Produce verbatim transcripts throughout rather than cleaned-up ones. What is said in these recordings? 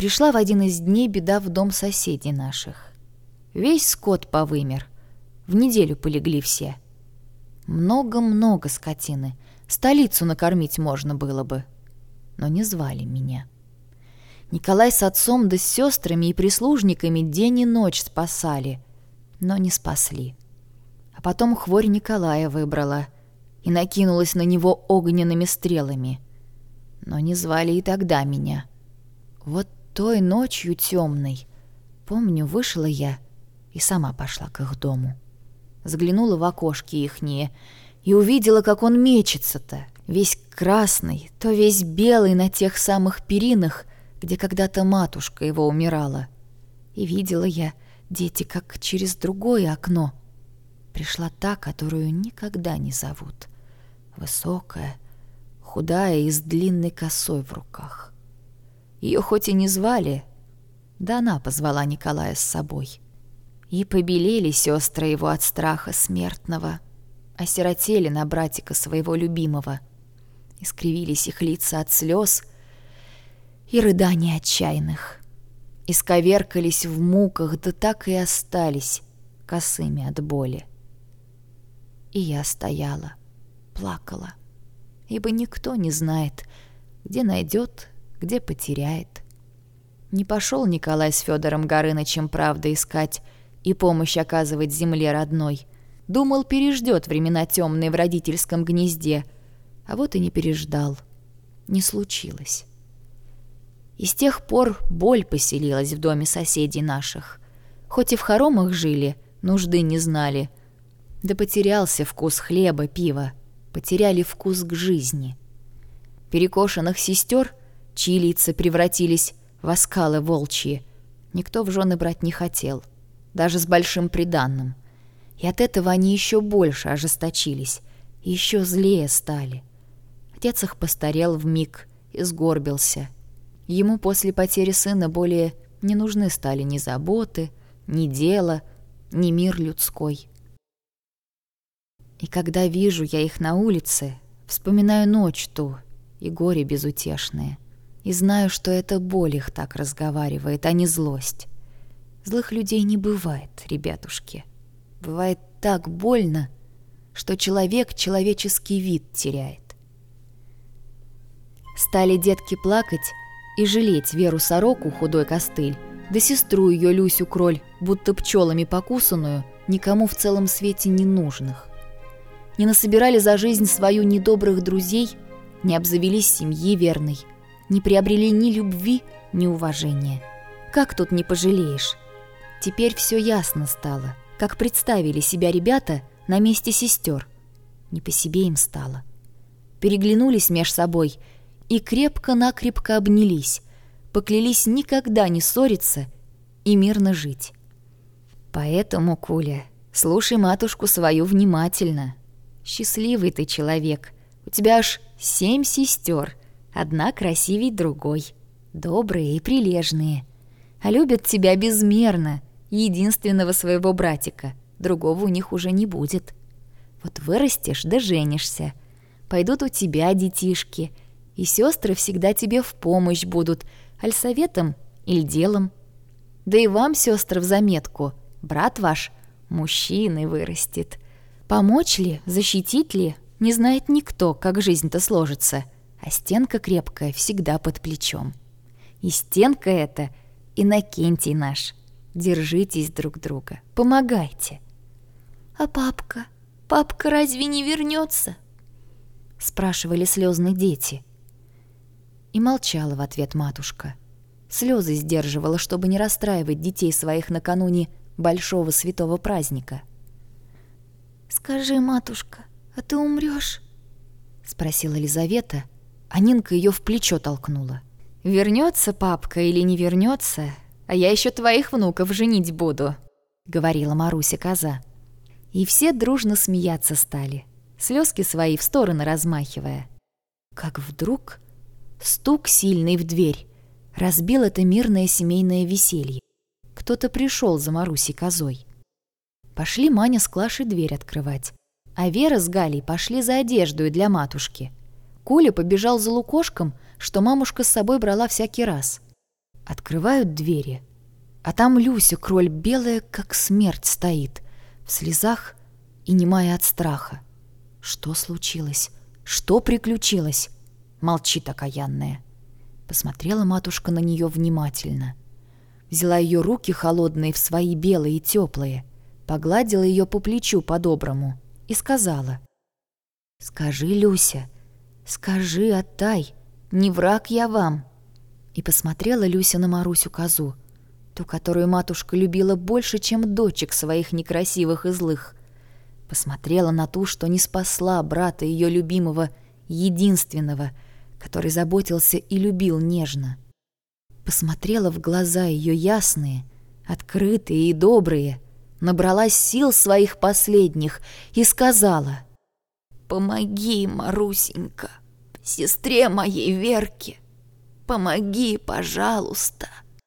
Пришла в один из дней беда в дом соседей наших. Весь скот повымер, в неделю полегли все. Много-много скотины, столицу накормить можно было бы. Но не звали меня. Николай с отцом да с сестрами и прислужниками день и ночь спасали, но не спасли. А потом хворь Николая выбрала и накинулась на него огненными стрелами. Но не звали и тогда меня. Вот той ночью темной, помню, вышла я и сама пошла к их дому. Заглянула в окошки ихние и увидела, как он мечется-то, весь красный, то весь белый на тех самых перинах, где когда-то матушка его умирала. И видела я, дети, как через другое окно пришла та, которую никогда не зовут. Высокая, худая и с длинной косой в руках. Ее хоть и не звали, да она позвала Николая с собой. И побелели сестры его от страха смертного, осиротели на братика своего любимого. Искривились их лица от слез и рыданий отчаянных. Исковеркались в муках, да так и остались косыми от боли. И я стояла, плакала, ибо никто не знает, где найдет, где потеряет. Не пошел Николай с Федором Горынычем правды искать и помощь оказывать земле родной. Думал, переждет времена темные в родительском гнезде, а вот и не переждал. Не случилось. И с тех пор боль поселилась в доме соседей наших. Хоть и в хоромах жили, нужды не знали. Да потерялся вкус хлеба, пива, потеряли вкус к жизни. Перекошенных сестер, чьи лица превратились в оскалы волчьи, никто в жены брать не хотел, даже с большим приданным. И от этого они еще больше ожесточились, и еще злее стали. Отец их постарел вмиг и сгорбился. Ему после потери сына более не нужны стали ни заботы, ни дело, ни мир людской. И когда вижу я их на улице, вспоминаю ночь ту и горе безутешное, и знаю, что это боль их так разговаривает, а не злость. Злых людей не бывает, ребятушки. Бывает так больно, что человек человеческий вид теряет. Стали детки плакать и жалеть Веру Сороку, худой костыль, да сестру ее Люсю Кроль, будто пчелами покусанную, никому в целом свете не нужных. Не насобирали за жизнь свою ни добрых друзей, не обзавелись семьи верной, не приобрели ни любви, ни уважения. Как тут не пожалеешь? Теперь все ясно стало, как представили себя ребята на месте сестер. Не по себе им стало. Переглянулись меж собой и крепко-накрепко обнялись, поклялись никогда не ссориться и мирно жить. Поэтому, Куля, слушай матушку свою внимательно. Счастливый ты человек, у тебя аж семь сестер, одна красивей другой, добрые и прилежные, а любят тебя безмерно, единственного своего братика, другого у них уже не будет. Вот вырастешь да женишься, пойдут у тебя детишки, и сестры всегда тебе в помощь будут, аль советом, иль делом. Да и вам, сестры, в заметку, брат ваш мужчиной вырастет. Помочь ли, защитить ли, не знает никто, как жизнь-то сложится, а стенка крепкая всегда под плечом. И стенка эта Иннокентий наш. Держитесь друг друга, помогайте. «А папка? Папка разве не вернется?» — спрашивали слезные дети. И молчала в ответ матушка. Слезы сдерживала, чтобы не расстраивать детей своих накануне большого святого праздника. «Скажи, матушка, а ты умрёшь?» — спросила Лизавета, а Нинка ее в плечо толкнула. «Вернется папка или не вернется, а я еще твоих внуков женить буду», — говорила Маруся-коза. И все дружно смеяться стали, слезки свои в стороны размахивая. Как вдруг стук сильный в дверь разбил это мирное семейное веселье. Кто-то пришел за Марусей-козой. Пошли Маня с Клашей дверь открывать, а Вера с Галей пошли за одеждой для матушки. Коля побежал за лукошком, что мамушка с собой брала всякий раз. Открывают двери, а там Люся, кроль белая, как смерть, стоит, в слезах и немая от страха. Что случилось? Что приключилось? Молчит окаянная. Посмотрела матушка на нее внимательно. Взяла ее руки холодные в свои белые и теплые, погладила ее по плечу по-доброму и сказала: «Скажи, Люся, скажи, отдай, не враг я вам». И посмотрела Люся на Марусю козу, ту, которую матушка любила больше, чем дочек своих некрасивых и злых. Посмотрела на ту, что не спасла брата ее любимого, единственного, который заботился и любил нежно. Посмотрела в глаза ее ясные, открытые и добрые, набралась сил своих последних и сказала: «Помоги, Марусенька, сестре моей Верке, помоги, пожалуйста».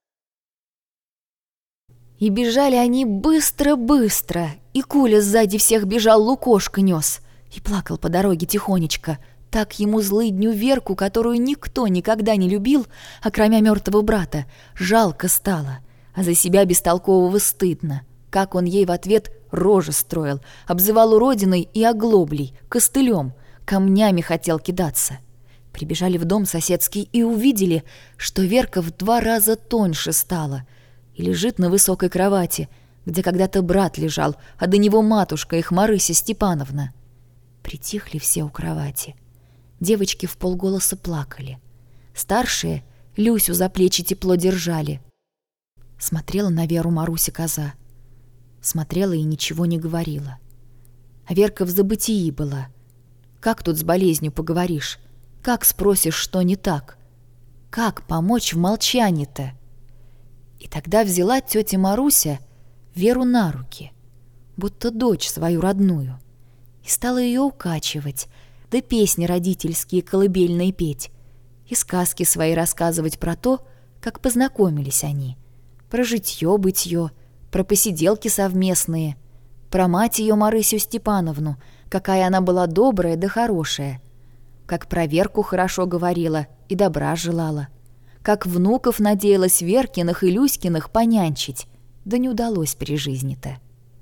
И бежали они быстро-быстро, и Куля сзади всех бежал, лукошко нес, и плакал по дороге тихонечко. Так ему злыдню Верку, которую никто никогда не любил, окромя мертвого брата, жалко стало, а за себя бестолкового стыдно. Как он ей в ответ рожи строил, обзывал уродиной и оглоблей, костылем, камнями хотел кидаться. Прибежали в дом соседский и увидели, что Верка в два раза тоньше стала и лежит на высокой кровати, где когда-то брат лежал, а до него матушка их, Марыся Степановна. Притихли все у кровати. Девочки вполголоса плакали. Старшие Люсю за плечи тепло держали. Смотрела на Веру Маруся коза. Смотрела и ничего не говорила. А Верка в забытии была. Как тут с болезнью поговоришь? Как спросишь, что не так? Как помочь в молчании-то? И тогда взяла тетя Маруся Веру на руки, будто дочь свою родную, и стала ее укачивать, да песни родительские колыбельные петь, и сказки свои рассказывать про то, как познакомились они, про житье-бытье, про посиделки совместные, про мать ее Марысю Степановну, какая она была добрая да хорошая, как про Верку хорошо говорила и добра желала, как внуков надеялась Веркиных и Люськиных понянчить, да не удалось при жизни-то.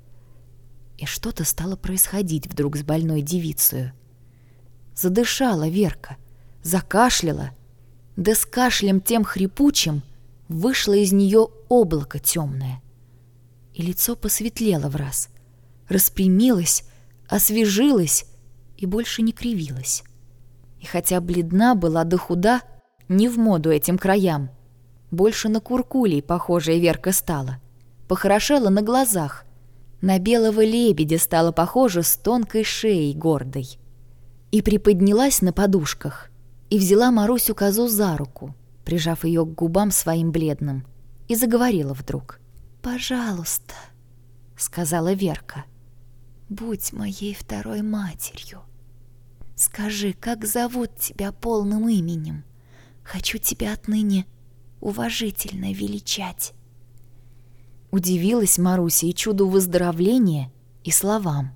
И что-то стало происходить вдруг с больной девицею. Задышала Верка, закашляла, да с кашлем тем хрипучим вышло из нее облако темное. И лицо посветлело враз, распрямилось, освежилось и больше не кривилось. И хотя бледна была да худа, не в моду этим краям, больше на куркулей похожая Верка стала, похорошела на глазах, на белого лебедя стала похожа с тонкой шеей гордой. И приподнялась на подушках, и взяла Марусю козу за руку, прижав ее к губам своим бледным, и заговорила вдруг. «Пожалуйста», — сказала Верка, — «будь моей второй матерью. Скажи, как зовут тебя полным именем? Хочу тебя отныне уважительно величать». Удивилась Маруся и чуду выздоровления, и словам.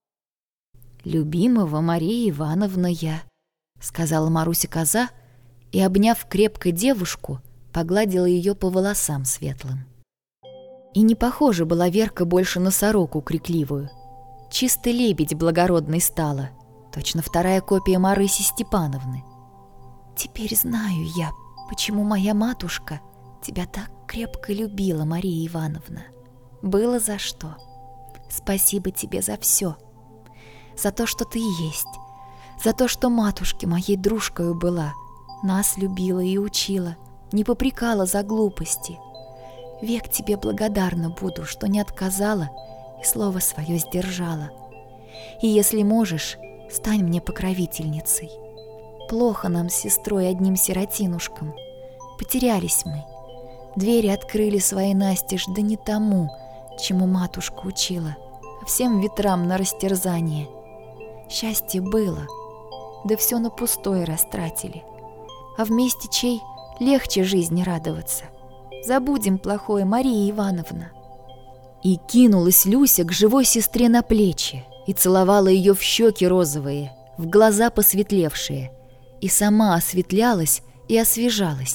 «Любимого Мария Ивановна я», — сказала Маруся коза, и, обняв крепко девушку, погладила ее по волосам светлым. И не похожа была Верка больше на сороку крикливую. Чистый лебедь благородный стала, точно вторая копия Марыси Степановны. «Теперь знаю я, почему моя матушка тебя так крепко любила, Мария Ивановна. Было за что. Спасибо тебе за все. За то, что ты есть, за то, что матушке моей дружкою была, нас любила и учила, не попрекала за глупости. Век тебе благодарна буду, что не отказала и слово свое сдержала. И если можешь, стань мне покровительницей. Плохо нам с сестрой одним сиротинушкам. Потерялись мы. Двери открыли свои настежь, да не тому, чему матушка учила, а всем ветрам на растерзание. Счастье было, да все на пустое растратили. А вместе чей легче жизни радоваться. Забудем плохое, Мария Ивановна». И кинулась Люся к живой сестре на плечи и целовала ее в щеки розовые, в глаза посветлевшие, и сама осветлялась и освежалась,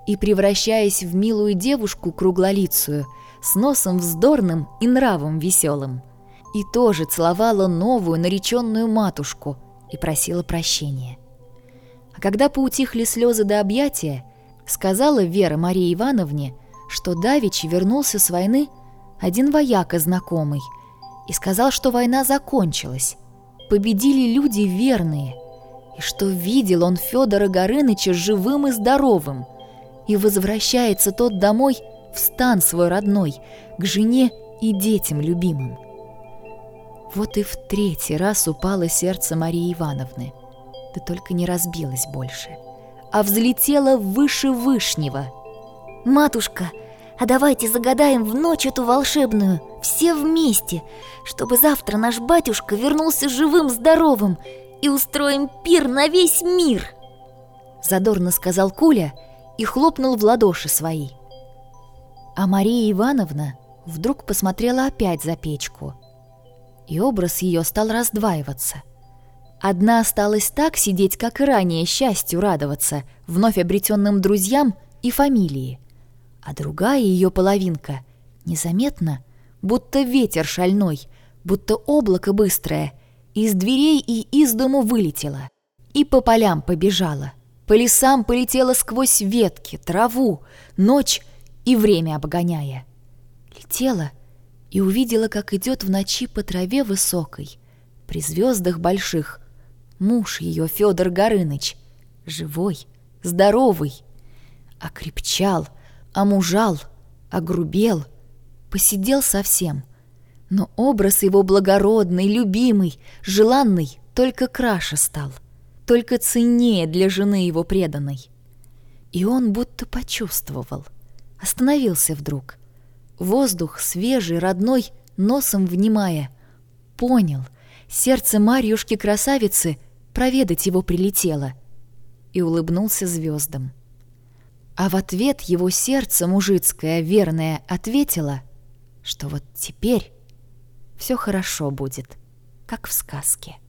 и, превращаясь в милую девушку круглолицую, с носом вздорным и нравом веселым, и тоже целовала новую нареченную матушку и просила прощения. А когда поутихли слезы до объятия, сказала Вера Марии Ивановне, что давеча вернулся с войны один вояка знакомый и сказал, что война закончилась, победили люди верные, и что видел он Федора Горыныча живым и здоровым, и возвращается тот домой в стан свой родной, к жене и детям любимым. Вот и в третий раз упало сердце Марии Ивановны, да только не разбилось больше, а взлетело выше вышнего. «Матушка, а давайте загадаем в ночь эту волшебную, все вместе, чтобы завтра наш батюшка вернулся живым-здоровым, и устроим пир на весь мир!» Задорно сказал Куля и хлопнул в ладоши свои. А Мария Ивановна вдруг посмотрела опять за печку, и образ ее стал раздваиваться. Одна осталась так сидеть, как и ранее, счастью радоваться вновь обретенным друзьям и фамилии, а другая ее половинка незаметно, будто ветер шальной, будто облако быстрое, из дверей и из дому вылетела, и по полям побежала, по лесам полетела сквозь ветки, траву, ночь и время обгоняя. Летела и увидела, как идет в ночи по траве высокой, при звездах больших, муж ее, Федор Горыныч, живой, здоровый, окрепчал, омужал, огрубел, посидел совсем, но образ его благородный, любимый, желанный только краше стал, только ценнее для жены его преданной. И он будто почувствовал, остановился вдруг, воздух свежий, родной, носом внимая, понял, сердце Марьюшки-красавицы проведать его прилетело, и улыбнулся звездам. А в ответ его сердце мужицкое, верное, ответило, что вот теперь все хорошо будет, как в сказке.